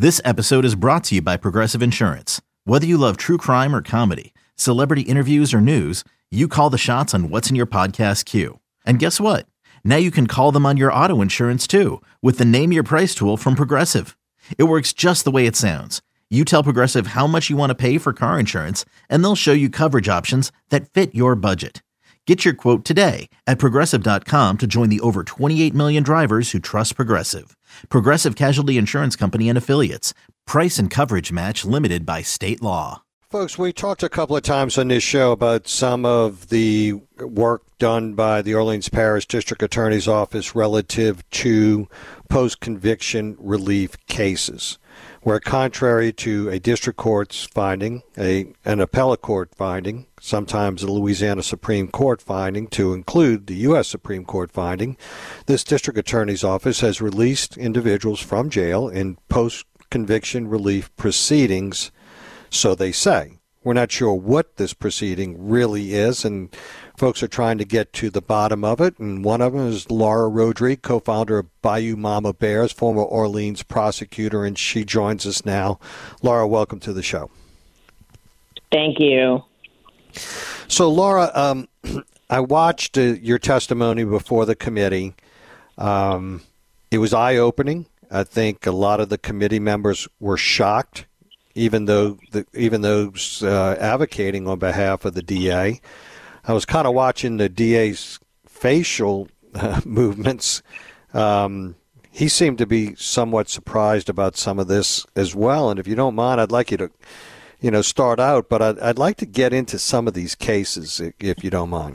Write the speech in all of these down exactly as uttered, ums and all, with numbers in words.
This episode is brought to you by Progressive Insurance. Whether you love true crime or comedy, celebrity interviews or news, you call the shots on what's in your podcast queue. And guess what? Now you can call them on your auto insurance too with the Name Your Price tool from Progressive. It works just the way it sounds. You tell Progressive how much you want to pay for car insurance, and they'll show you coverage options that fit your budget. Get your quote today at Progressive dot com to join the over twenty-eight million drivers who trust Progressive. Progressive Casualty Insurance Company and Affiliates. Price and coverage match limited by state law. Folks, we talked a couple of times on this show about some of the work done by the Orleans Parish District Attorney's Office relative to post-conviction relief cases, where contrary to a district court's finding, a an appellate court finding, sometimes a Louisiana Supreme Court finding to include the U S Supreme Court finding, this district attorney's office has released individuals from jail in post-conviction relief proceedings, so they say. We're not sure what this proceeding really is, and folks are trying to get to the bottom of it, and one of them is Laura Rodrigue, co-founder of Bayou Mama Bears, former Orleans prosecutor, and she joins us now. Laura, welcome to the show. Thank you. So, Laura, um, I watched uh, your testimony before the committee. Um, it was eye-opening. I think a lot of the committee members were shocked, even though the, even those uh, advocating on behalf of the D A. I was kind of watching the D A's facial uh, movements. Um, he seemed to be somewhat surprised about some of this as well. And if you don't mind, I'd like you to, you know, start out. But I'd, I'd like to get into some of these cases, if you don't mind.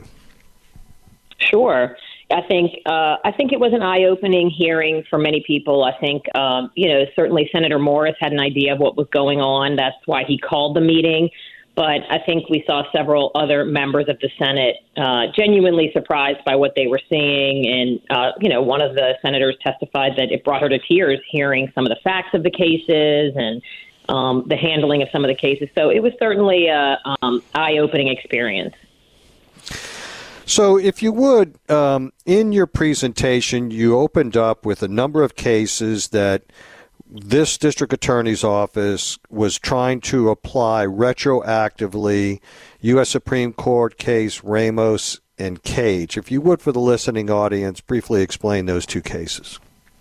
Sure. I think uh, I think it was an eye-opening hearing for many people. I think, um, you know, certainly Senator Morris had an idea of what was going on. That's why he called the meeting. But I think we saw several other members of the Senate uh, genuinely surprised by what they were seeing. And, uh, you know, one of the senators testified that it brought her to tears hearing some of the facts of the cases and um, the handling of some of the cases. So it was certainly a um, eye-opening experience. So if you would, um, in your presentation, you opened up with a number of cases that this district attorney's office was trying to apply retroactively, U S Supreme Court case Ramos and Cage. If you would, for the listening audience, briefly explain those two cases.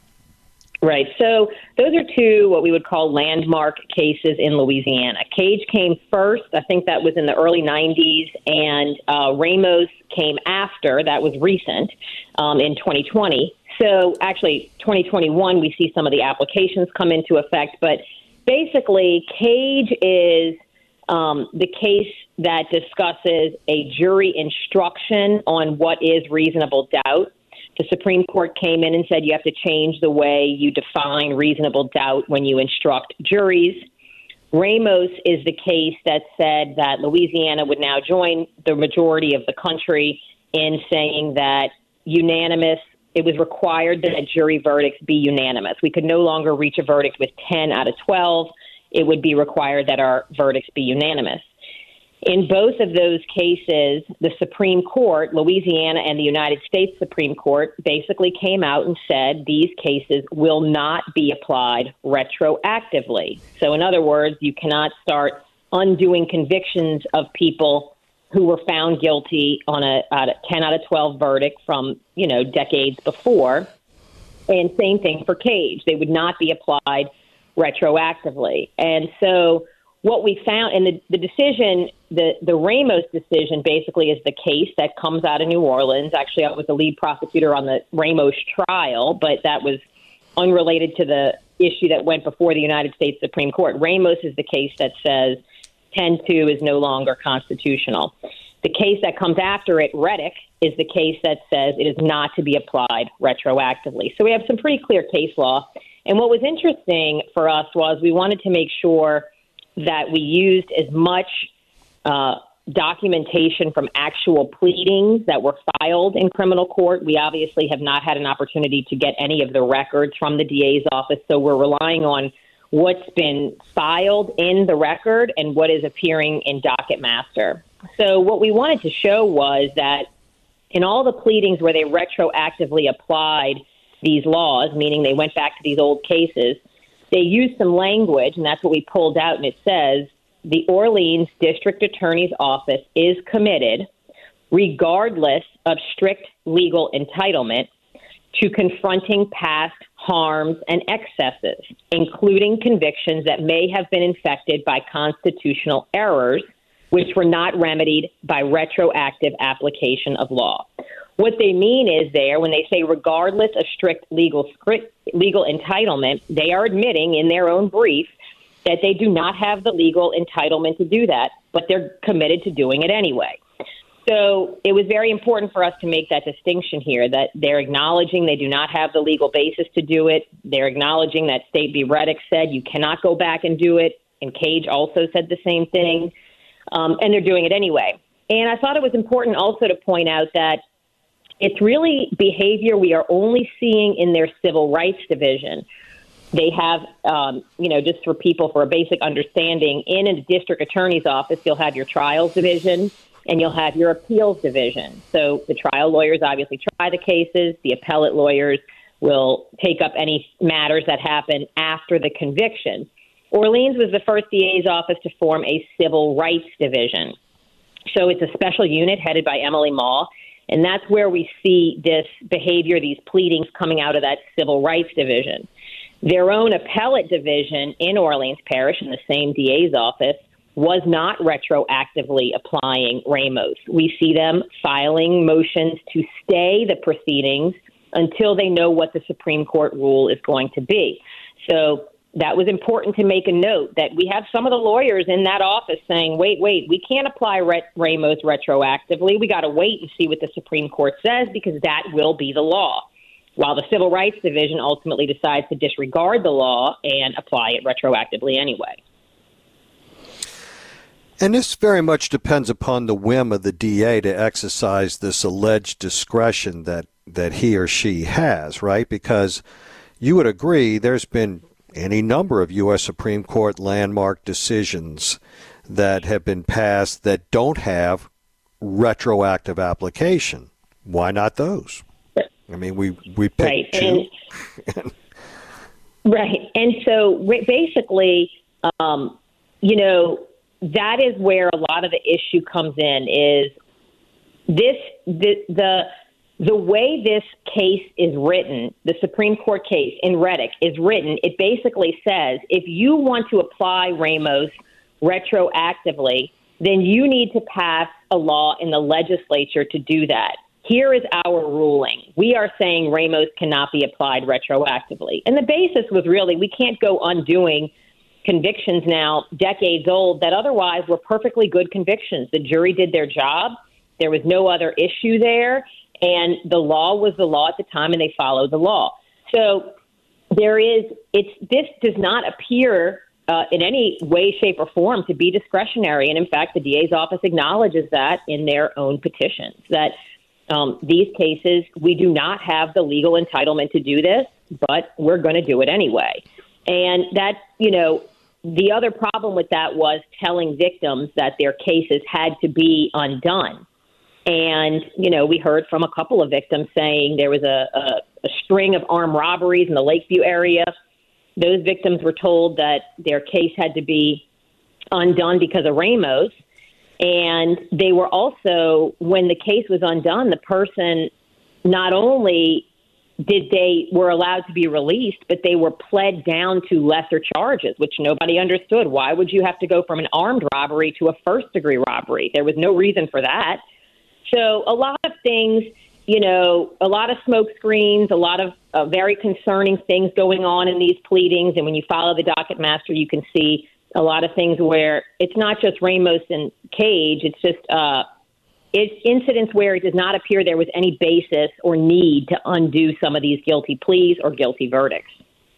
Right. So those are two what we would call landmark cases in Louisiana. Cage came first. I think that was in the early nineties, and uh, Ramos came after. That was recent um, in twenty twenty. So actually, twenty twenty-one, we see some of the applications come into effect. But basically, Cage is um, the case that discusses a jury instruction on what is reasonable doubt. The Supreme Court came in and said you have to change the way you define reasonable doubt when you instruct juries. Ramos is the case that said that Louisiana would now join the majority of the country in saying that unanimous, it was required that jury verdicts be unanimous. We could no longer reach a verdict with ten out of twelve. It would be required that our verdicts be unanimous. In both of those cases, the Supreme Court, Louisiana and the United States Supreme Court, basically came out and said these cases will not be applied retroactively. So in other words, you cannot start undoing convictions of people who were found guilty on a, a ten out of twelve verdict from, you know, decades before. And same thing for Cage. They would not be applied retroactively. And so what we found, and the, the decision, the, the Ramos decision basically is the case that comes out of New Orleans. Actually, I was the lead prosecutor on the Ramos trial, but that was unrelated to the issue that went before the United States Supreme Court. Ramos is the case that says ten two is no longer constitutional. The case that comes after it, Reddick, is the case that says it is not to be applied retroactively. So we have some pretty clear case law. And what was interesting for us was we wanted to make sure that we used as much uh, documentation from actual pleadings that were filed in criminal court. We obviously have not had an opportunity to get any of the records from the D A's office, so we're relying on what's been filed in the record and what is appearing in Docket Master. So what we wanted to show was that in all the pleadings where they retroactively applied these laws, meaning they went back to these old cases, they use some language, and that's what we pulled out, and it says, the Orleans District Attorney's Office is committed, regardless of strict legal entitlement, to confronting past harms and excesses, including convictions that may have been infected by constitutional errors, which were not remedied by retroactive application of law. What they mean is there, when they say regardless of strict legal script, legal entitlement, they are admitting in their own brief that they do not have the legal entitlement to do that, but they're committed to doing it anyway. So it was very important for us to make that distinction here, that they're acknowledging they do not have the legal basis to do it. They're acknowledging that State v. Reddick said you cannot go back and do it, and Cage also said the same thing, um, and they're doing it anyway. And I thought it was important also to point out that it's really behavior we are only seeing in their civil rights division. They have, um, you know, just for people for a basic understanding, in a district attorney's office, you'll have your trials division and you'll have your appeals division. So the trial lawyers obviously try the cases. The appellate lawyers will take up any matters that happen after the conviction. Orleans was the first D A's office to form a civil rights division. So it's a special unit headed by Emily Maw, and that's where we see this behavior, these pleadings coming out of that civil rights division. Their own appellate division in Orleans Parish, in the same D A's office, was not retroactively applying Ramos. We see them filing motions to stay the proceedings until they know what the Supreme Court rule is going to be. So that was important to make a note that we have some of the lawyers in that office saying, wait, wait, we can't apply Ret- Ramos retroactively. We got to wait and see what the Supreme Court says because that will be the law. While the Civil Rights Division ultimately decides to disregard the law and apply it retroactively anyway. And this very much depends upon the whim of the D A to exercise this alleged discretion that, that he or she has, right? Because you would agree there's been any number of U S Supreme Court landmark decisions that have been passed that don't have retroactive application. Why not those? I mean, we, we picked right. two. And, right. And so basically, um, you know, that is where a lot of the issue comes in is this, the, the, the way this case is written, the Supreme Court case in Reddick is written, it basically says if you want to apply Ramos retroactively, then you need to pass a law in the legislature to do that. Here is our ruling. We are saying Ramos cannot be applied retroactively. And the basis was really we can't go undoing convictions now decades old that otherwise were perfectly good convictions. The jury did their job. There was no other issue there. And the law was the law at the time, and they followed the law. So there is it's this does not appear uh, in any way, shape, or form to be discretionary. And in fact, the D A's office acknowledges that in their own petitions, that Um, these cases, we do not have the legal entitlement to do this, but we're going to do it anyway. And that, you know, the other problem with that was telling victims that their cases had to be undone. And, you know, we heard from a couple of victims saying there was a, a, a string of armed robberies in the Lakeview area. Those victims were told that their case had to be undone because of Ramos. And they were also, when the case was undone, the person not only did they were allowed to be released, but they were pled down to lesser charges, which nobody understood. Why would you have to go from an armed robbery to a first degree robbery? There was no reason for that. So a lot of things, you know, a lot of smoke screens, a lot of uh, very concerning things going on in these pleadings. And when you follow the docket master, you can see a lot of things where it's not just Ramos and Cage. It's just uh, it's incidents where it does not appear there was any basis or need to undo some of these guilty pleas or guilty verdicts.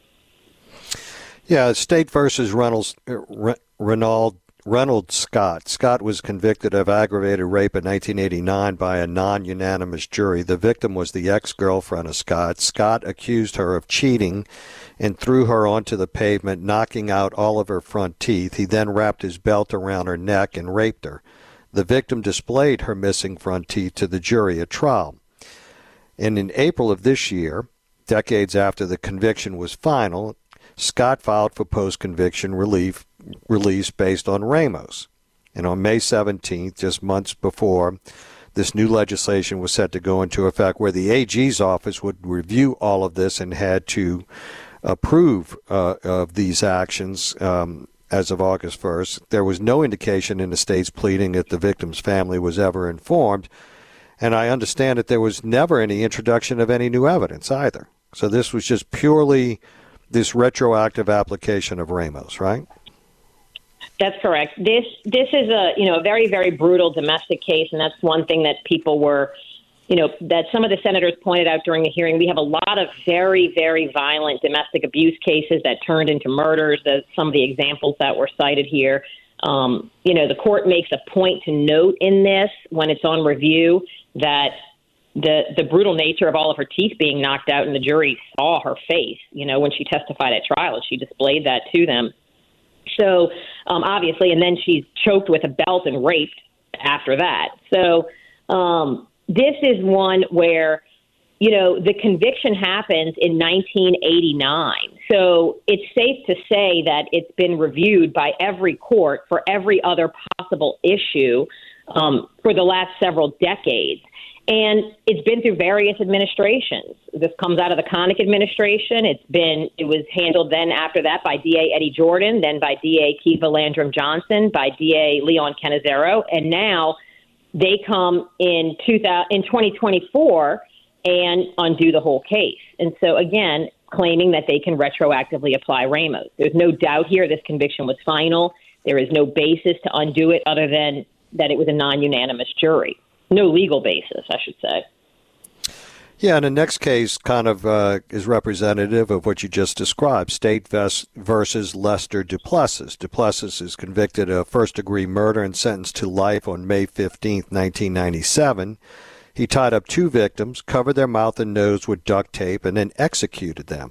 Yeah, State versus Reynolds, uh, Reynolds, Reynolds Scott. Scott was convicted of aggravated rape in nineteen eighty-nine by a non-unanimous jury. The victim was the ex-girlfriend of Scott. Scott accused her of cheating and threw her onto the pavement, knocking out all of her front teeth. He then wrapped his belt around her neck and raped her. The victim displayed her missing front teeth to the jury at trial. And in April of this year, decades after the conviction was final, Scott filed for post-conviction relief release based on Ramos. And on May seventeenth, just months before, this new legislation was set to go into effect where the A G's office would review all of this and had to approve uh, of these actions um, as of August first. There was no indication in the state's pleading that the victim's family was ever informed. And I understand that there was never any introduction of any new evidence either. So this was just purely this retroactive application of Ramos, right? That's correct. This this is a you know a very very brutal domestic case, and that's one thing that people were, you know, that some of the senators pointed out during the hearing. We have a lot of very very violent domestic abuse cases that turned into murders. As some of the examples that were cited here. Um, you know, the court makes a point to note in this when it's on review that the the brutal nature of all of her teeth being knocked out, and the jury saw her face. You know, when she testified at trial, and she displayed that to them. So um, obviously, and then she's choked with a belt and raped after that. So um, this is one where, you know, the conviction happens in nineteen eighty-nine. So it's safe to say that it's been reviewed by every court for every other possible issue um, for the last several decades. And it's been through various administrations. This comes out of the Connick administration. It's been, it was handled then after that by D A Eddie Jordan, then by D A Kiva Landrum Johnson, by D A Leon Cannizzaro, and now they come in two thousand, in twenty twenty-four and undo the whole case. And so again, claiming that they can retroactively apply Ramos. There's no doubt here this conviction was final. There is no basis to undo it other than that it was a non-unanimous jury. No legal basis, I should say. Yeah, and the next case kind of uh, is representative of what you just described, State versus Lester Duplessis. Duplessis is convicted of first-degree murder and sentenced to life on May fifteenth, nineteen ninety-seven. He tied up two victims, covered their mouth and nose with duct tape, and then executed them.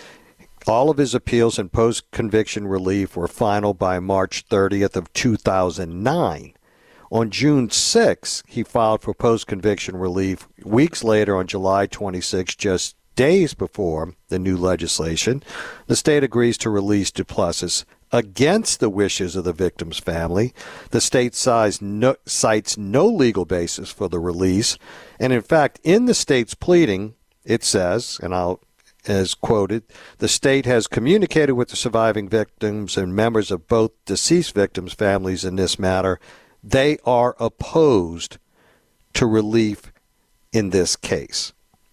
All of his appeals and post-conviction relief were final by March thirtieth of two thousand nine. On June sixth, he filed for post-conviction relief. Weeks later, on July twenty-sixth, just days before the new legislation, the state agrees to release Duplessis against the wishes of the victim's family. The state cites no, cites no legal basis for the release. And in fact, in the state's pleading, it says, and I'll as quoted, the state has communicated with the surviving victims and members of both deceased victims' families in this matter. They are opposed to relief in this case.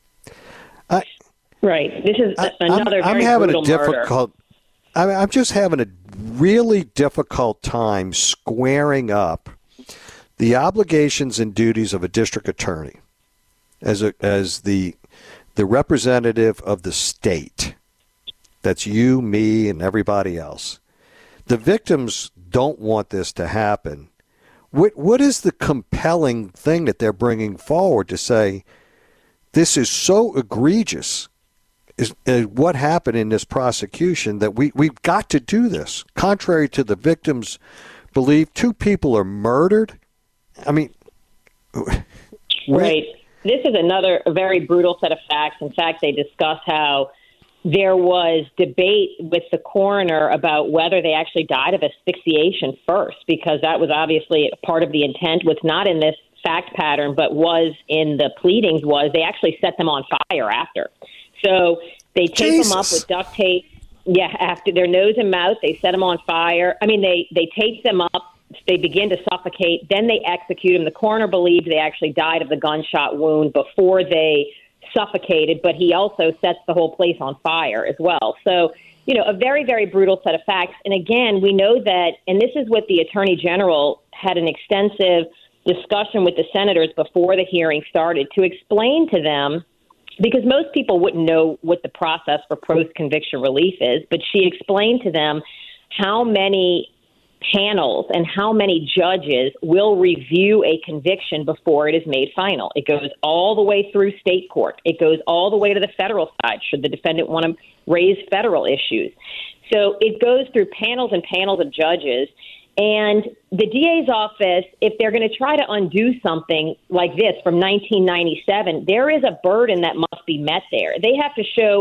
I, right. This is I, another I'm, very I'm having brutal a difficult. murder. I'm just having a really difficult time squaring up the obligations and duties of a district attorney as a, as the the representative of the state. That's you, me, and everybody else. The victims don't want this to happen. What what is the compelling thing that they're bringing forward to say this is so egregious, is, is what happened in this prosecution, that we, we've got to do this? Contrary to the victim's belief, two people are murdered. I mean, right. This is another very brutal set of facts. In fact, they discuss how there was debate with the coroner about whether they actually died of asphyxiation first, because that was obviously part of the intent. What's not in this fact pattern, but was in the pleadings, was they actually set them on fire after. So they tape Jesus. them up with duct tape. Yeah, after their nose and mouth, they set them on fire. I mean, they, they tape them up. They begin to suffocate. Then they execute them. The coroner believed they actually died of the gunshot wound before they suffocated, but he also sets the whole place on fire as well. So, you know, a very, very brutal set of facts. And again, we know that, and this is what the Attorney General had an extensive discussion with the senators before the hearing started to explain to them, because most people wouldn't know what the process for post-conviction relief is, but she explained to them how many panels and how many judges will review a conviction before it is made final. It goes all the way through state court. It goes all the way to the federal side, should the defendant want to raise federal issues. So it goes through panels and panels of judges. And the D A's office, if they're going to try to undo something like this from nineteen ninety-seven, there is a burden that must be met there. They have to show,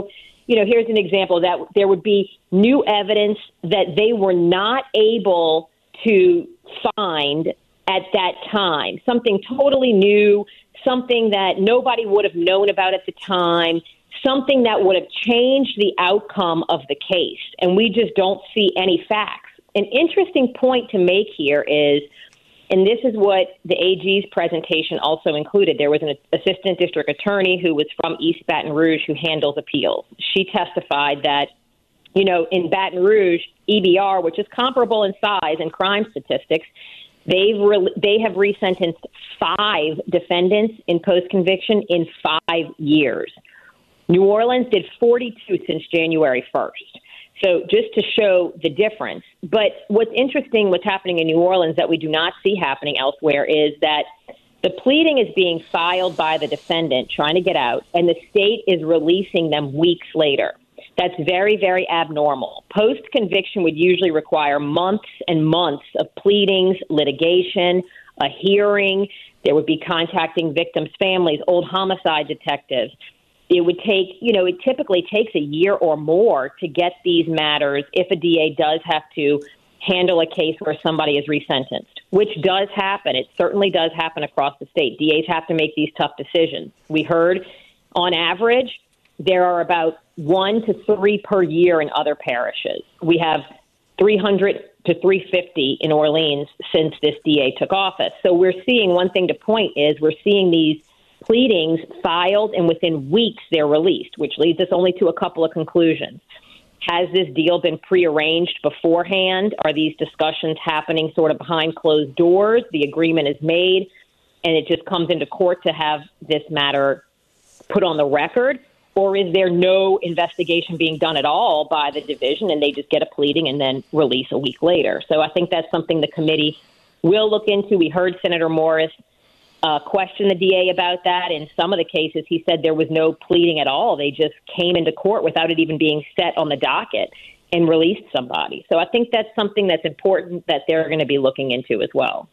you know, here's an example that there would be new evidence that they were not able to find at that time, something totally new, something that nobody would have known about at the time, something that would have changed the outcome of the case. And we just don't see any facts. An interesting point to make here is, and this is what the A G's presentation also included, there was an assistant district attorney who was from East Baton Rouge who handles appeals. She testified that, you know, in Baton Rouge, E B R, which is comparable in size and crime statistics, they've re- they have resentenced five defendants in post-conviction in five years. New Orleans did forty-two since January first. So just to show the difference. But what's interesting, what's happening in New Orleans that we do not see happening elsewhere is that the pleading is being filed by the defendant trying to get out, and the state is releasing them weeks later. That's very, very abnormal. Post-conviction would usually require months and months of pleadings, litigation, a hearing. There would be contacting victims' families, old homicide detectives. It would take, you know, it typically takes a year or more to get these matters if a D A does have to handle a case where somebody is resentenced, which does happen. It certainly does happen across the state. D As have to make these tough decisions. We heard, on average, there are about one to three per year in other parishes. We have three hundred to three hundred fifty in Orleans since this D A took office. So we're seeing, one thing to point is we're seeing these pleadings filed, and within weeks they're released, which leads us only to a couple of conclusions. Has this deal been prearranged beforehand? Are these discussions happening sort of behind closed doors? The agreement is made, and it just comes into court to have this matter put on the record? Or is there no investigation being done at all by the division, and they just get a pleading and then release a week later? So I think that's something the committee will look into. We heard Senator Morris Uh, question the D A about that. In some of the cases, he said there was no pleading at all. They just came into court without it even being set on the docket and released somebody. So I think that's something that's important that they're going to be looking into as well.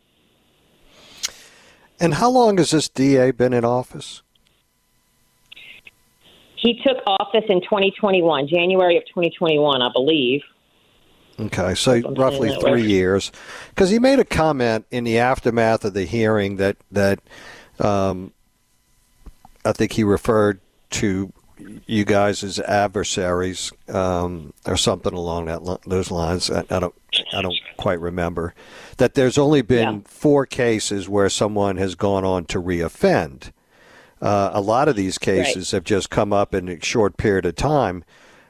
And how long has this D A been in office? He took office in twenty twenty-one, January of twenty twenty-one, I believe. Okay, so roughly three years. Because he made a comment in the aftermath of the hearing that, that um, I think he referred to you guys as adversaries um, or something along that those lines. I, I don't I don't quite remember. That there's only been yeah. four cases where someone has gone on to reoffend. Uh, a lot of these cases right. have just come up in a short period of time.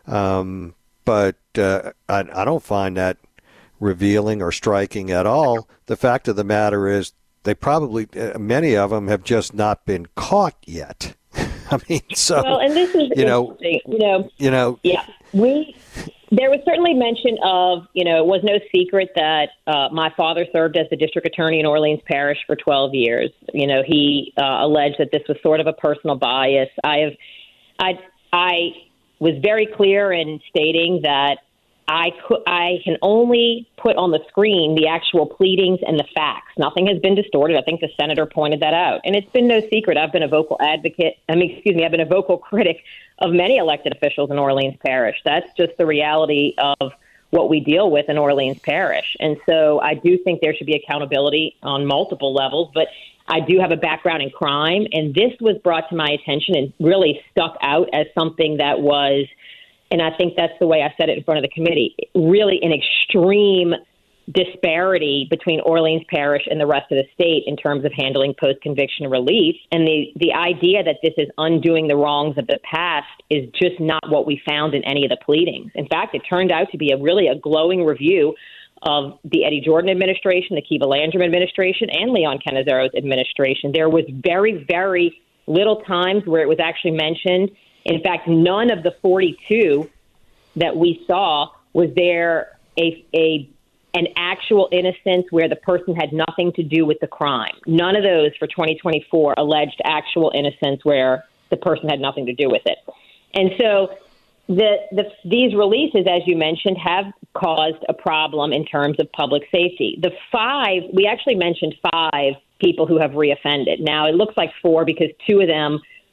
Um But uh, I, I don't find that revealing or striking at all. The fact of the matter is they probably, uh, many of them have just not been caught yet. I mean, so, well, and this is you know, you know, you know, yeah, we, there was certainly mention of, you know, it was no secret that uh, my father served as the district attorney in Orleans Parish for twelve years. You know, he uh, alleged that this was sort of a personal bias. I have, I, I, was very clear in stating that I could, I can only put on the screen the actual pleadings and the facts. Nothing has been distorted. I think the senator pointed that out. And it's been no secret. I've been a vocal advocate. I mean, excuse me, I've been a vocal critic of many elected officials in Orleans Parish. That's just the reality of what we deal with in Orleans Parish. And so I do think there should be accountability on multiple levels, but I do have a background in crime, and this was brought to my attention and really stuck out as something that was, and I think that's the way I said it in front of the committee, really an extreme disparity between Orleans Parish and the rest of the state in terms of handling post-conviction relief. And the, the idea that this is undoing the wrongs of the past is just not what we found in any of the pleadings. In fact, it turned out to be a really a glowing review of the Eddie Jordan administration, the Kiva Landrum administration, and Leon Canizaro's administration. There was very, very little times where it was actually mentioned. In fact, none of the forty-two that we saw was there a, a an actual innocence where the person had nothing to do with the crime. None of those for twenty twenty-four alleged actual innocence where the person had nothing to do with it. And so the, the these releases, as you mentioned, have caused a problem in terms of public safety. The five, we actually mentioned five people who have reoffended. Now, it looks like four because two of them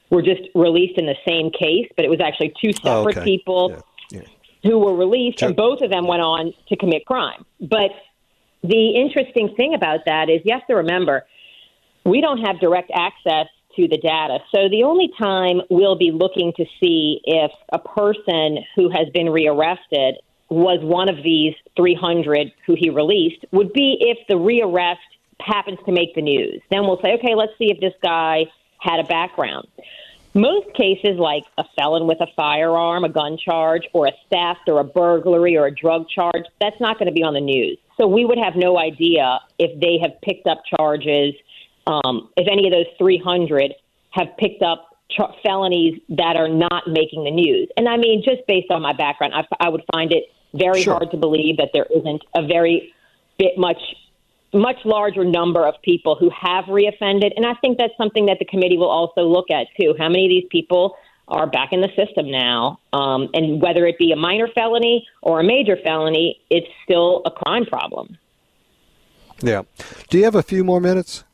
were just released in the same case, but it was actually two separate oh, okay. people yeah. Yeah. who were released, Sure. and both of them went on to commit crime. But the interesting thing about that is you have to remember, we don't have direct access to the data. So the only time we'll be looking to see if a person who has been rearrested was one of these three hundred who he released would be if the rearrest happens to make the news. Then we'll say, okay, let's see if this guy had a background. Most cases like a felon with a firearm, a gun charge, or a theft or a burglary or a drug charge, that's not going to be on the news. So we would have no idea if they have picked up charges, um, if any of those three hundred have picked up ch- felonies that are not making the news. And I mean, just based on my background, I, I would find it very Sure. hard to believe that there isn't a very bit much much larger number of people who have reoffended. And I think that's something that the committee will also look at, too. How many of these people are back in the system now? Um, and whether it be a minor felony or a major felony, it's still a crime problem. Yeah. Do you have a few more minutes?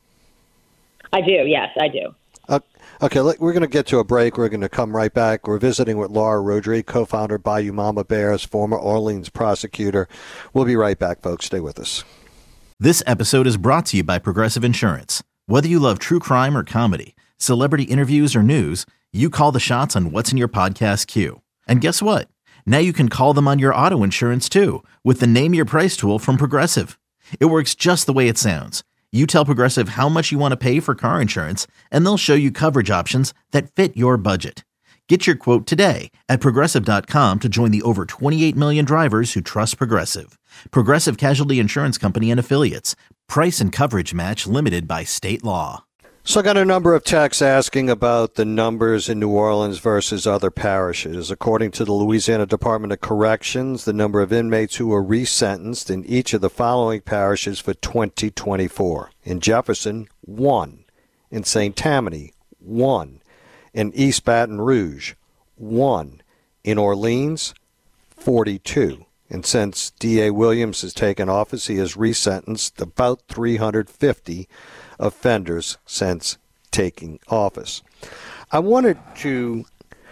I do. Yes, I do. Uh, okay, let, we're going to get to a break. We're going to come right back. We're visiting with Laura Rodri, co-founder of Bayou Mama Bears, former Orleans prosecutor. We'll be right back, folks. Stay with us. This episode is brought to you by Progressive Insurance. Whether you love true crime or comedy, celebrity interviews or news, you call the shots on what's in your podcast queue. And guess what? Now you can call them on your auto insurance too with the Name Your Price tool from Progressive. It works just the way it sounds. You tell Progressive how much you want to pay for car insurance, and they'll show you coverage options that fit your budget. Get your quote today at Progressive dot com to join the over twenty-eight million drivers who trust Progressive. Progressive Casualty Insurance Company and Affiliates. Price and coverage match limited by state law. So I got a number of texts asking about the numbers in New Orleans versus other parishes. According to the Louisiana Department of Corrections, the number of inmates who were resentenced in each of the following parishes for twenty twenty-four. In Jefferson, one. In Saint Tammany, one. In East Baton Rouge, one. In Orleans, forty-two. And since D A Williams has taken office, he has resentenced about three hundred fifty offenders since taking office. I wanted to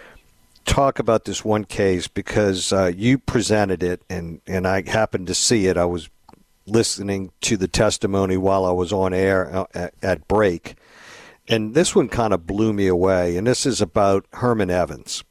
talk about this one case because uh, you presented it, and, and I happened to see it. I was listening to the testimony while I was on air at, at break. And this one kind of blew me away, and this is about Herman Evans.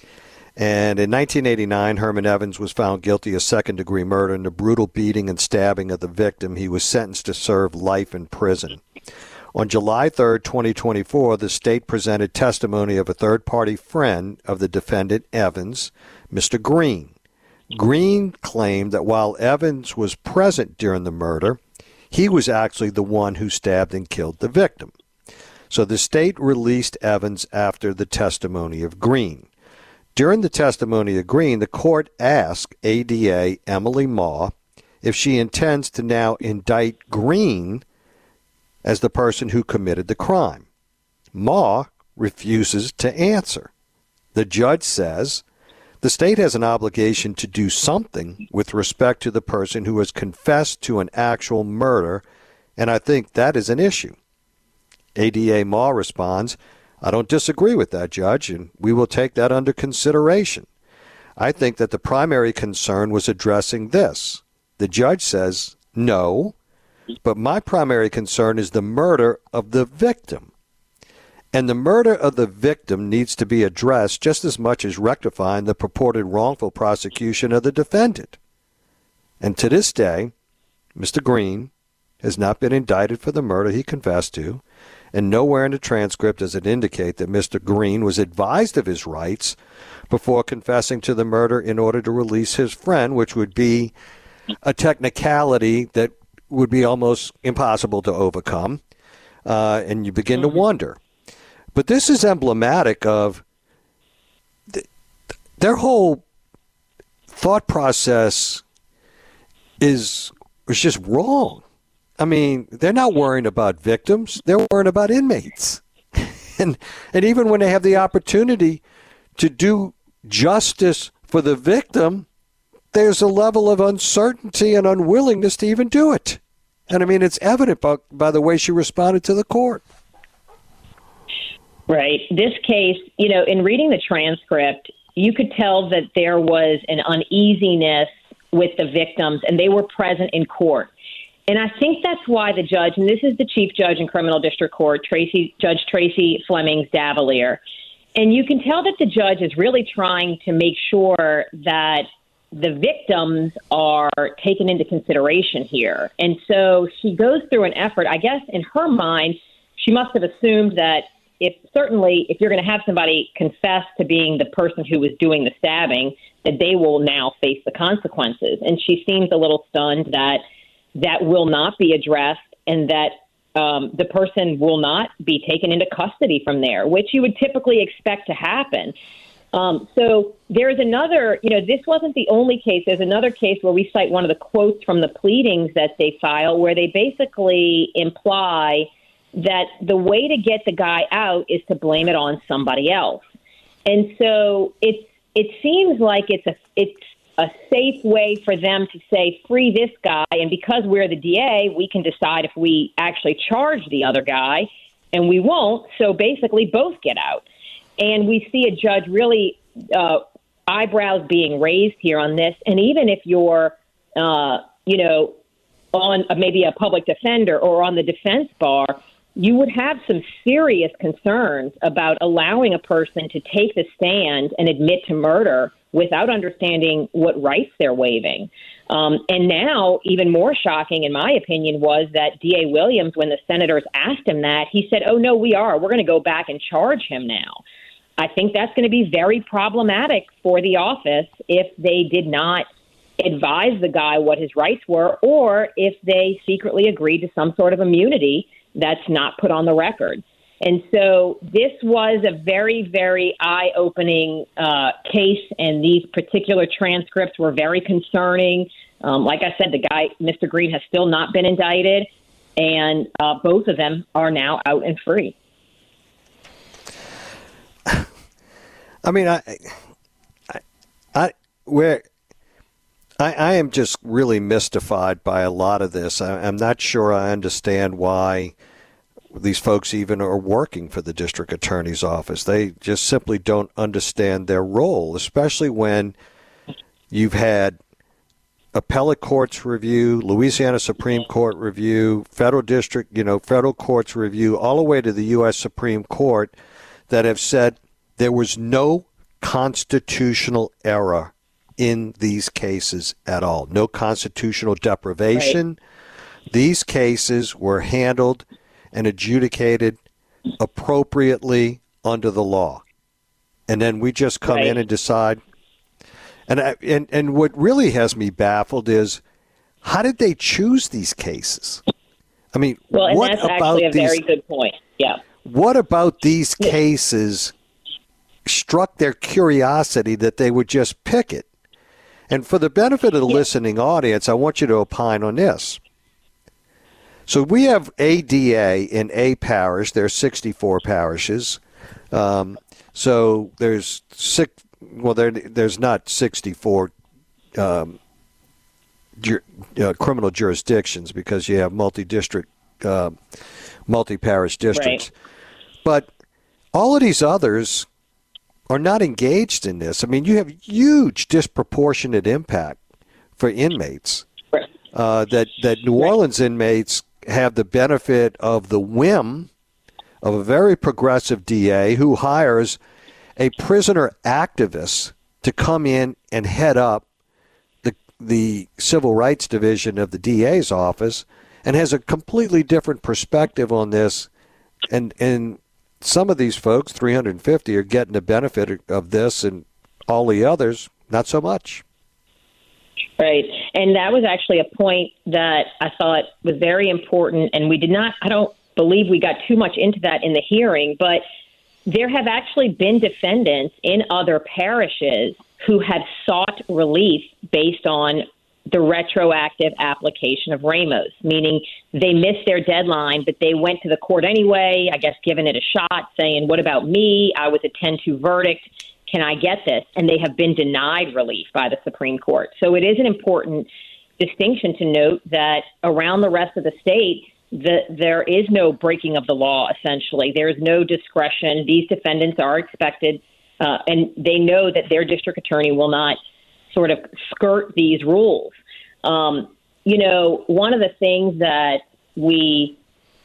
And in nineteen eighty-nine, Herman Evans was found guilty of second-degree murder in the brutal beating and stabbing of the victim. He was sentenced to serve life in prison. On July third, twenty twenty-four, the state presented testimony of a third-party friend of the defendant, Evans, Mister Green. Green claimed that while Evans was present during the murder, he was actually the one who stabbed and killed the victim. So the state released Evans after the testimony of Green. During the testimony of Green, the court asked A D A Emily Maw if she intends to now indict Green as the person who committed the crime. Maw refuses to answer. The judge says the state has an obligation to do something with respect to the person who has confessed to an actual murder, and I think that is an issue. A D A Maw responds, I don't disagree with that, Judge, and we will take that under consideration. I think that the primary concern was addressing this. The judge says, no, but my primary concern is the murder of the victim. And the murder of the victim needs to be addressed just as much as rectifying the purported wrongful prosecution of the defendant. And to this day, Mister Green has not been indicted for the murder he confessed to, and nowhere in the transcript does it indicate that Mister Green was advised of his rights before confessing to the murder in order to release his friend, which would be a technicality that would be almost impossible to overcome. Uh, and you begin mm-hmm. to wonder. But this is emblematic of th- their whole thought process is, is just wrong. I mean, they're not worrying about victims. They're worrying about inmates. and and even when they have the opportunity to do justice for the victim, there's a level of uncertainty and unwillingness to even do it. And, I mean, it's evident by, by the way she responded to the court. Right. This case, you know, in reading the transcript, you could tell that there was an uneasiness with the victims, and they were present in court. And I think that's why the judge, and this is the chief judge in criminal district court, Tracy, Judge Tracy Flemings Davalier, and you can tell that the judge is really trying to make sure that the victims are taken into consideration here. And so she goes through an effort, I guess in her mind, she must have assumed that if certainly if you're going to have somebody confess to being the person who was doing the stabbing, that they will now face the consequences. And she seems a little stunned that that will not be addressed and that um, the person will not be taken into custody from there, which you would typically expect to happen. Um, so there's another, you know, this wasn't the only case. There's another case where we cite one of the quotes from the pleadings that they file where they basically imply that the way to get the guy out is to blame it on somebody else. And so it's, it seems like it's a, it's a safe way for them to say, free this guy. And because we're the D A, we can decide if we actually charge the other guy, and we won't. So basically both get out. And we see a judge really uh, eyebrows being raised here on this. And even if you're, uh, you know, on uh, maybe a public defender or on the defense bar, you would have some serious concerns about allowing a person to take the stand and admit to murder without understanding what rights they're waiving. Um, and now, even more shocking, in my opinion, was that D A Williams, when the senators asked him that, he said, oh, no, we are. We're going to go back and charge him now. I think that's going to be very problematic for the office if they did not advise the guy what his rights were, or if they secretly agreed to some sort of immunity that's not put on the record. And so this was a very, very eye-opening uh, case, and these particular transcripts were very concerning. Um, like I said, the guy, Mister Green, has still not been indicted, and uh, both of them are now out and free. I mean, I, I, I, where, I, I am just really mystified by a lot of this. I, I'm not sure I understand why these folks even are working for the district attorney's office. They just simply don't understand their role, especially when you've had appellate courts review, Louisiana Supreme Court review, federal district, you know, federal courts review, all the way to the U S Supreme Court that have said there was no constitutional error in these cases at all. No constitutional deprivation. Right. These cases were handled and adjudicated appropriately under the law. And then we just come right. in and decide. And, I, and and what really has me baffled is, how did they choose these cases? I mean, well, and what that's about actually a these, very good point. Yeah. What about these cases struck their curiosity that they would just pick it? And for the benefit of the yeah. listening audience, I want you to opine on this. So we have a D A in a parish. There are sixty-four parishes. Um, so there's six. Well, there there's not sixty-four um, ju- uh, criminal jurisdictions because you have multi-district, uh, multi-parish districts. Right. But all of these others are not engaged in this. I mean, you have huge disproportionate impact for inmates. Right. Uh, that that New right. Orleans inmates have the benefit of the whim of a very progressive D A who hires a prisoner activist to come in and head up the the civil rights division of the D A's office, and has a completely different perspective on this. And and some of these folks, three hundred fifty, are getting the benefit of this, and all the others, not so much. Right. And that was actually a point that I thought was very important. And we did not, I don't believe we got too much into that in the hearing, but there have actually been defendants in other parishes who have sought relief based on the retroactive application of Ramos, meaning they missed their deadline, but they went to the court anyway, I guess giving it a shot, saying, what about me? I was a ten two verdict. Can I get this? And they have been denied relief by the Supreme Court. So it is an important distinction to note that around the rest of the state, the, there is no breaking of the law, essentially. There is no discretion. These defendants are expected, uh, and they know that their district attorney will not sort of skirt these rules. Um, you know, one of the things that we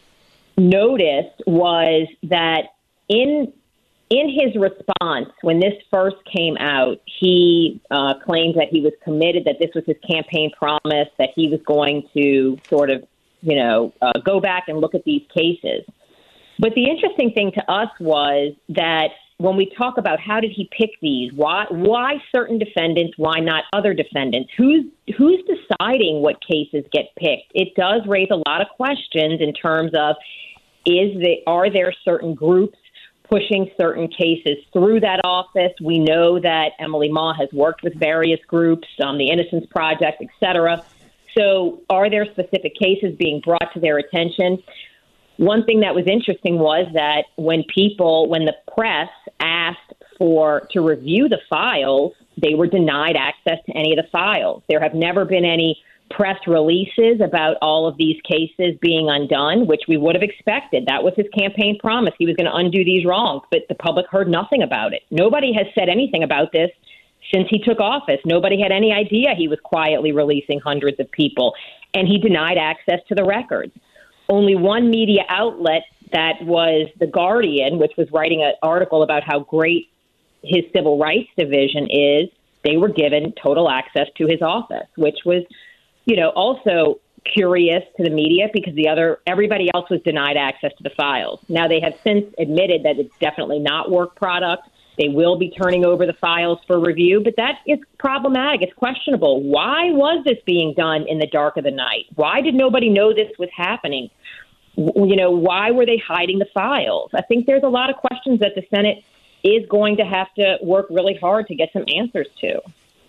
noticed was that in in his response, when this first came out, he uh, claimed that he was committed, that this was his campaign promise, that he was going to sort of, you know, uh, go back and look at these cases. But the interesting thing to us was that when we talk about how did he pick these, why why certain defendants, why not other defendants, who's who's deciding what cases get picked? It does raise a lot of questions in terms of is the are there certain groups pushing certain cases through that office? We know that Emily Ma has worked with various groups, um, the Innocence Project, et cetera. So are there specific cases being brought to their attention? One thing that was interesting was that when people, when the press asked for to review the files, they were denied access to any of the files. There have never been any press releases about all of these cases being undone, which we would have expected. That was his campaign promise. He was going to undo these wrongs, but the public heard nothing about it. Nobody has said anything about this since he took office. Nobody had any idea he was quietly releasing hundreds of people, and he denied access to the records. Only one media outlet, that was The Guardian, which was writing an article about how great his civil rights division is, they were given total access to his office, which was, you know, also curious to the media because the other everybody else was denied access to the files. Now, they have since admitted that it's definitely not work product. They will be turning over the files for review, but that is problematic. It's questionable. Why was this being done in the dark of the night? Why did nobody know this was happening? You know, why were they hiding the files? I think there's a lot of questions that the Senate is going to have to work really hard to get some answers to.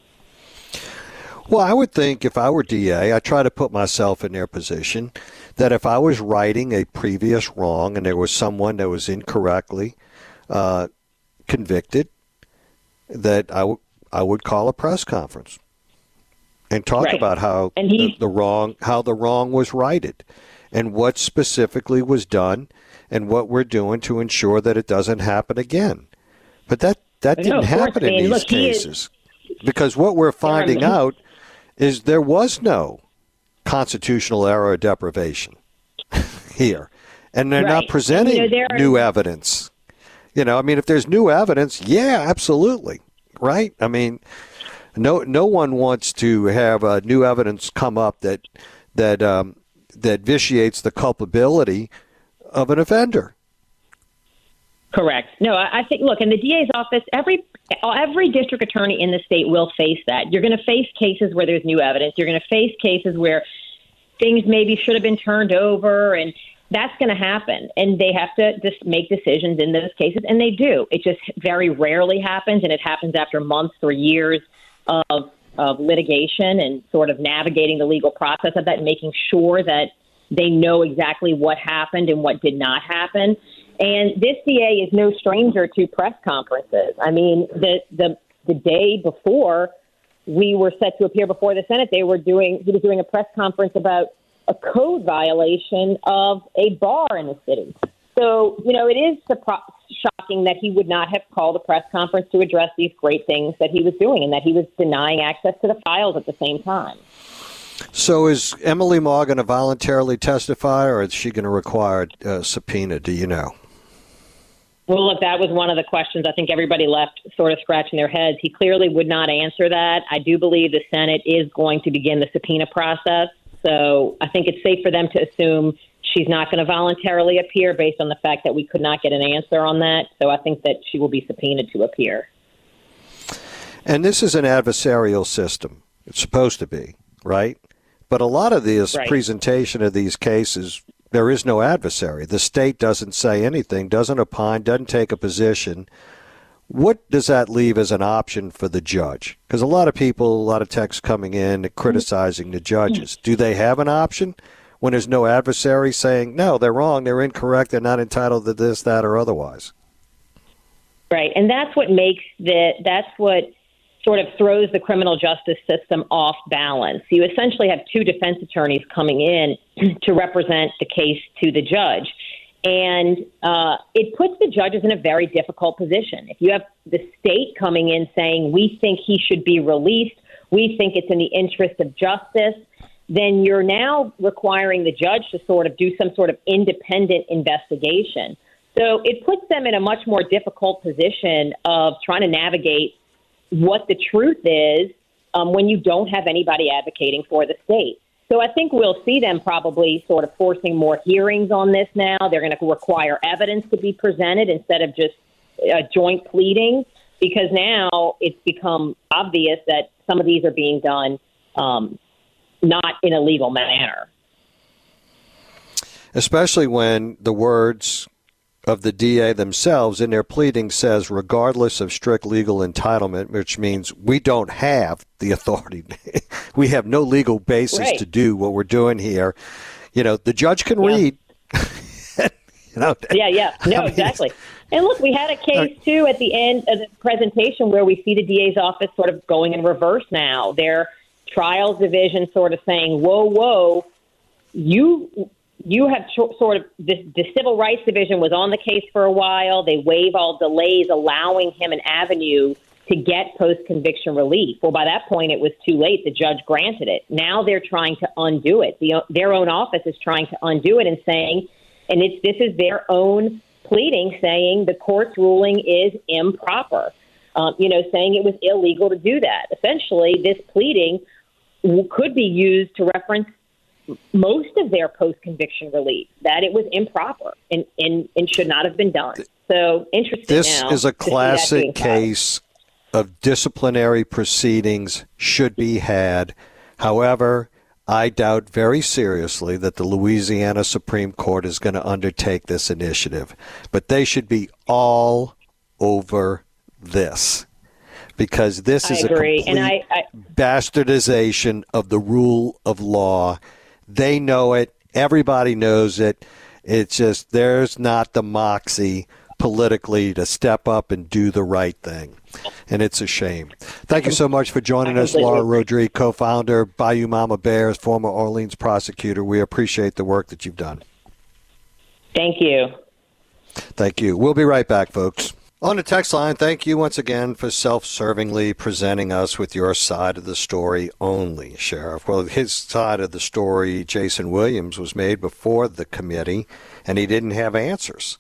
Well, I would think if I were D A, I try to put myself in their position, that if I was righting a previous wrong and there was someone that was incorrectly uh, convicted, that I, w- I would call a press conference and talk right. about how and he, the, the wrong how the wrong was righted and what specifically was done and what we're doing to ensure that it doesn't happen again. But that, that didn't no, happen in I mean, these look, cases. Because what we're finding out is there was no constitutional error or deprivation here. And they're right. not presenting and, you know, new are, evidence. You know, I mean, if there's new evidence, yeah, absolutely. Right? I mean, no no one wants to have uh, new evidence come up that that um, that vitiates the culpability of an offender. Correct. No, I think, look, in the D A's office, every every district attorney in the state will face that. You're going to face cases where there's new evidence. You're going to face cases where things maybe should have been turned over, and that's going to happen. And they have to just make decisions in those cases, and they do. It just very rarely happens, and it happens after months or years of of litigation and sort of navigating the legal process of that and making sure that they know exactly what happened and what did not happen. And this D A is no stranger to press conferences. I mean, the the the day before we were set to appear before the Senate, they were doing he was doing a press conference about a code violation of a bar in the city. So, you know, it is surpri- shocking that he would not have called a press conference to address these great things that he was doing and that he was denying access to the files at the same time. So is Emily Ma going to voluntarily testify, or is she going to require a subpoena? Do you know? Well, look, that was one of the questions I think everybody left sort of scratching their heads. He clearly would not answer that. I do believe the Senate is going to begin the subpoena process. So I think it's safe for them to assume she's not going to voluntarily appear based on the fact that we could not get an answer on that. So I think that she will be subpoenaed to appear. And this is an adversarial system. It's supposed to be, right? But a lot of this right. presentation of these cases, there is no adversary. The state doesn't say anything, doesn't opine, doesn't take a position. What does that leave as an option for the judge? Because a lot of people, a lot of texts coming in criticizing the judges. Do they have an option when there's no adversary saying, no, they're wrong, they're incorrect, they're not entitled to this, that, or otherwise? Right, and that's what makes the, that's what sort of throws the criminal justice system off balance. You essentially have two defense attorneys coming in to represent the case to the judge. And uh, it puts the judges in a very difficult position. If you have the state coming in saying, we think he should be released, we think it's in the interest of justice, then you're now requiring the judge to sort of do some sort of independent investigation. So it puts them in a much more difficult position of trying to navigate what the truth is um, when you don't have anybody advocating for the state. So I think we'll see them probably sort of forcing more hearings on this now. They're going to require evidence to be presented instead of just uh, joint pleading, because now it's become obvious that some of these are being done um, not in a legal manner. Especially when the words of the D A themselves in their pleading says, regardless of strict legal entitlement, which means we don't have the authority. We have no legal basis right. to do what we're doing here. You know, the judge can yeah. read. you know, yeah, yeah. No, I mean, exactly. And look, we had a case, too, at the end of the presentation where we see the D A's office sort of going in reverse now. Their trials division sort of saying, whoa, whoa, you... You have sort of this, the Civil Rights Division was on the case for a while. They waive all delays, allowing him an avenue to get post-conviction relief. Well, by that point, it was too late. The judge granted it. Now they're trying to undo it. The, their own office is trying to undo it and saying, and it's this is their own pleading, saying the court's ruling is improper. Um, you know, saying it was illegal to do that. Essentially, this pleading could be used to reference most of their post-conviction relief, that it was improper and, and, and should not have been done. So interesting. This now is a classic case of disciplinary proceedings should be had. However, I doubt very seriously that the Louisiana Supreme Court is going to undertake this initiative. But they should be all over this, because this is a complete and I, I, bastardization of the rule of law. They know it. Everybody knows it. It's just there's not the moxie politically to step up and do the right thing. And it's a shame. Thank you so much for joining us, Laura Rodriguez, co-founder, Bayou Mama Bears, former Orleans prosecutor. We appreciate the work that you've done. Thank you. Thank you. We'll be right back, folks. On the text line, thank you once again for self-servingly presenting us with your side of the story only, Sheriff. Well, his side of the story, Jason Williams, was made before the committee, and he didn't have answers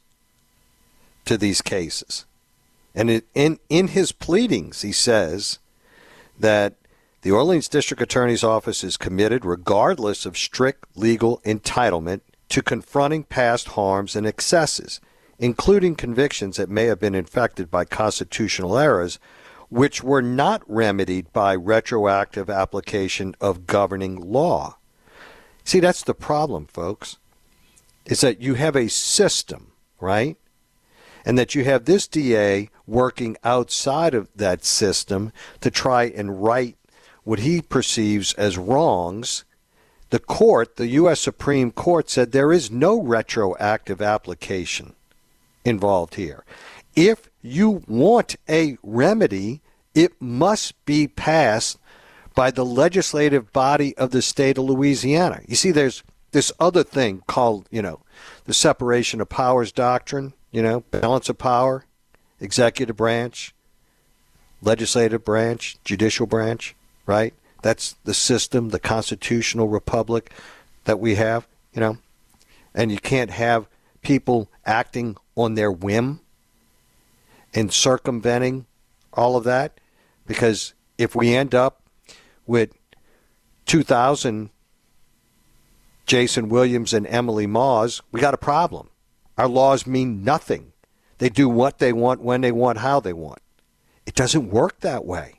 to these cases. And it, in, in his pleadings, he says that the Orleans District Attorney's Office is committed, regardless of strict legal entitlement, to confronting past harms and excesses, including convictions that may have been infected by constitutional errors, which were not remedied by retroactive application of governing law. See, that's the problem, folks, is that you have a system, right? And that you have this D A working outside of that system to try and right what he perceives as wrongs. The court, the U S Supreme Court, said there is no retroactive application involved here. If you want a remedy, it must be passed by the legislative body of the state of Louisiana. You see, there's this other thing called, you know, the separation of powers doctrine, you know, balance of power, executive branch, legislative branch, judicial branch, right? That's the system, the constitutional republic that we have, you know, and you can't have people acting on their whim and circumventing all of that, because if we end up with two thousand Jason Williams and Emily Moss, we got a problem. Our laws mean nothing. They do what they want, when they want, how they want. It doesn't work that way.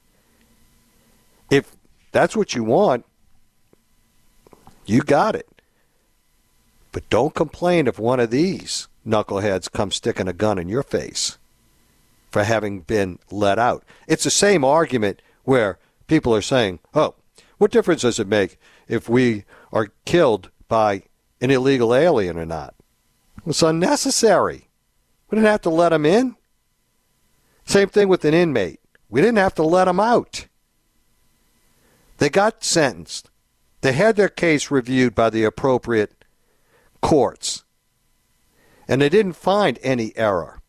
If that's what you want, you got it. But don't complain if one of these knuckleheads comes sticking a gun in your face for having been let out. It's the same argument where people are saying, oh, what difference does it make if we are killed by an illegal alien or not? It's unnecessary. We didn't have to let them in. Same thing with an inmate. We didn't have to let them out. They got sentenced. They had their case reviewed by the appropriate courts. And they didn't find any error.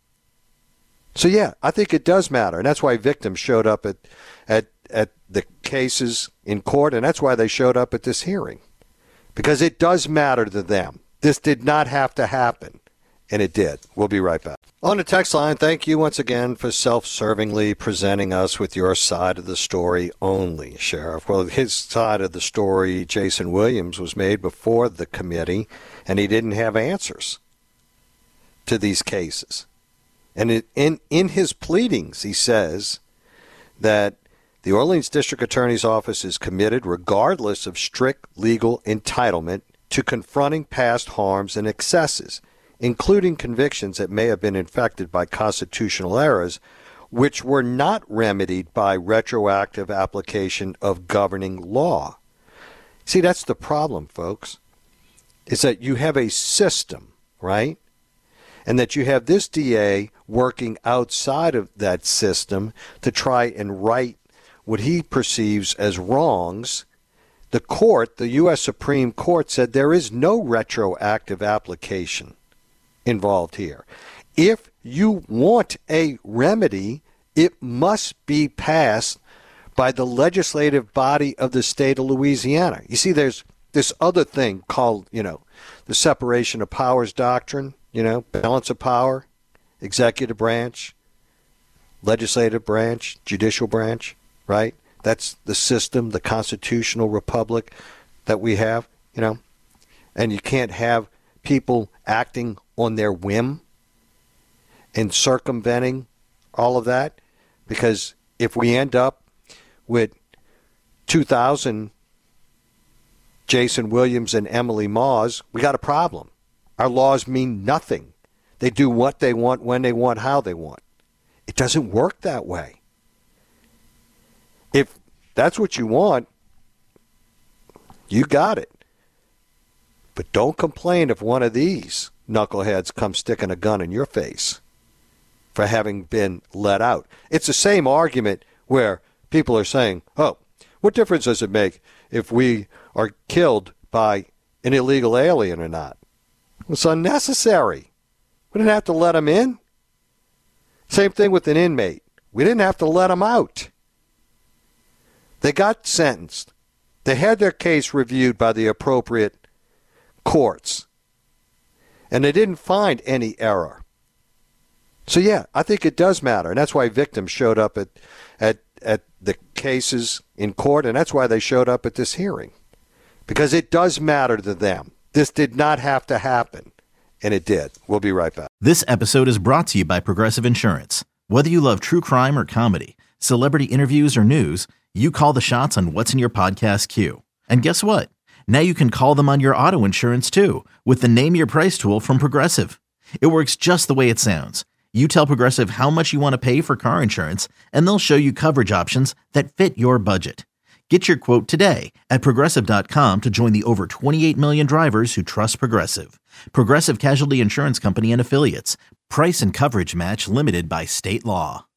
So, yeah, I think it does matter. And that's why victims showed up at, at, at the cases in court, and that's why they showed up at this hearing. Because it does matter to them. This did not have to happen, and it did. We'll be right back. On the text line, thank you once again for self-servingly presenting us with your side of the story only, Sheriff. Well, his side of the story, Jason Williams, was made before the committee, and he didn't have answers to these cases. And it, in, in his pleadings, he says that the Orleans District Attorney's Office is committed, regardless of strict legal entitlement, to confronting past harms and excesses, including convictions that may have been infected by constitutional errors, which were not remedied by retroactive application of governing law. See, that's the problem, folks, is that you have a system, right? And that you have this D A working outside of that system to try and right what he perceives as wrongs. The court, the U S Supreme Court, said there is no retroactive application involved here. If you want a remedy, it must be passed by the legislative body of the state of Louisiana. You see, there's this other thing called, you know, the separation of powers doctrine, you know, balance of power, executive branch, legislative branch, judicial branch, right? That's the system, the constitutional republic that we have, you know, and you can't have people acting on their whim and circumventing all of that, because if we end up with two thousand Jason Williams and Emily Moss, we got a problem. Our laws mean nothing. They do what they want, when they want, how they want. It doesn't work that way. If that's what you want, you got it. But don't complain if one of these knuckleheads comes sticking a gun in your face for having been let out. It's the same argument where people are saying, oh, what difference does it make if we are killed by an illegal alien or not? It's unnecessary. We didn't have to let them in. Same thing with an inmate. We didn't have to let them out. They got sentenced. They had their case reviewed by the appropriate courts. And they didn't find any error. So, yeah, I think it does matter. And that's why victims showed up at, at, at the cases in court, and that's why they showed up at this hearing. Because it does matter to them. This did not have to happen, and it did. We'll be right back. This episode is brought to you by Progressive Insurance. Whether you love true crime or comedy, celebrity interviews or news, you call the shots on what's in your podcast queue. And guess what? Now you can call them on your auto insurance too with the Name Your Price tool from Progressive. It works just the way it sounds. You tell Progressive how much you want to pay for car insurance, and they'll show you coverage options that fit your budget. Get your quote today at Progressive dot com to join the over twenty-eight million drivers who trust Progressive. Progressive Casualty Insurance Company and Affiliates. Price and coverage match limited by state law.